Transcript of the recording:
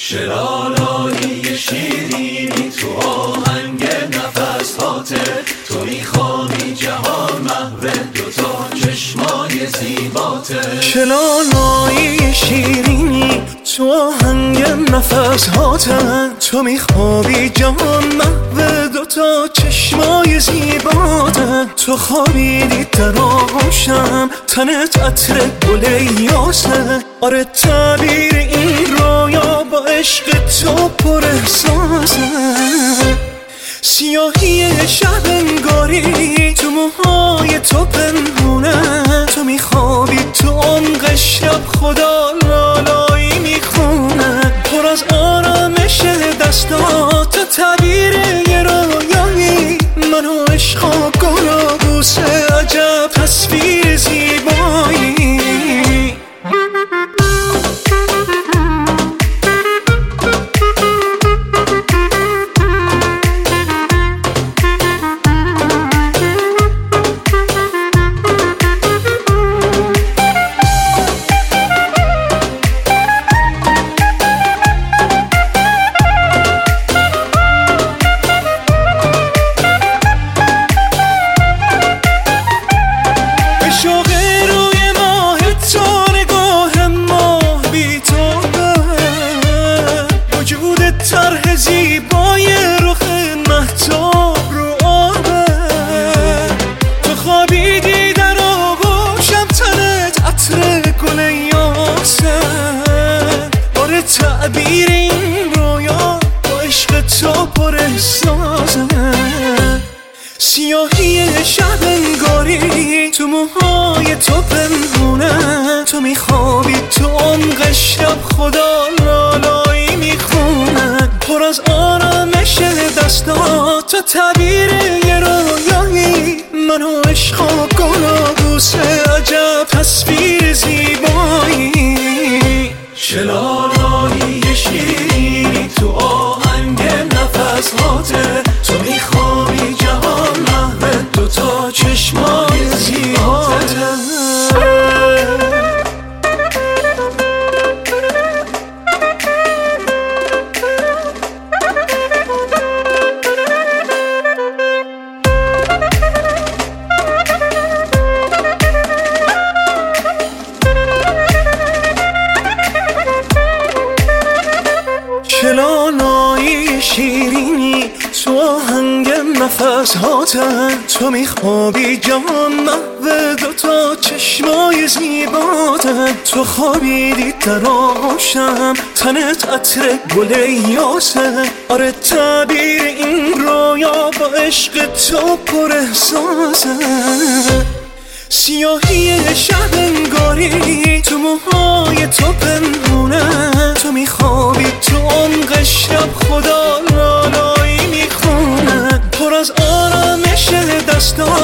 شلالایی شیرینی تو آهنگ نفس هاته، تو میخوابی جهان محو دوتا چشمای زیباته. شلالایی شیرینی تو آهنگ نفس هاته، تو میخوابی جهان محو دوتا چشمای زیباته. تو خوابیدی در آغوشم، تنت عطر گل یاسه. آره تعبیر این رویا با عشق تو پر احساسه. سیاهی شب انگاری تو موهای تو پنهونه، تو میخوابی تو عمق شب خدا لالایی میخونه. پر از آرامش دستات تو تعبیر یه رویایی، من و عشق و گل و بوسه عجب تصویر زیبایی. طرح زیبای رخ مهتاب رو آبه، تو خوابیدی در آغوشم، تنت عطر گل یاسه. آره تعبیر این رویا با عشق تو پر احساسه. سیاهی شب انگاری تو موهای تو پنهونه، تو میخوابی تو عمق شب خدا لالایی میخونه. پر از آرامش دستات تو تعبیر یه رویایی، من و عشق و گل و بوسه عجب تصویر زیبایی. شلالایی شیرینی تو آهنگ نفس هاته، تو میخوابی جهان محو دوتا چشمای زیباته. شلالایی شیرینی تو آهنگ نفس هاته، تو میخوابی جهان محو دوتا چشمای زیباته. تو خوابیدی در آغوشم، تنت عطر گل یاسه. آره تعبیر این رویا با عشق تو پر احساسه. سیاهی شب انگاری تو موهای تو پنهونه، تو میخوابی تو عمق شب خدا لالایی میخونه. پر از آرامش دستات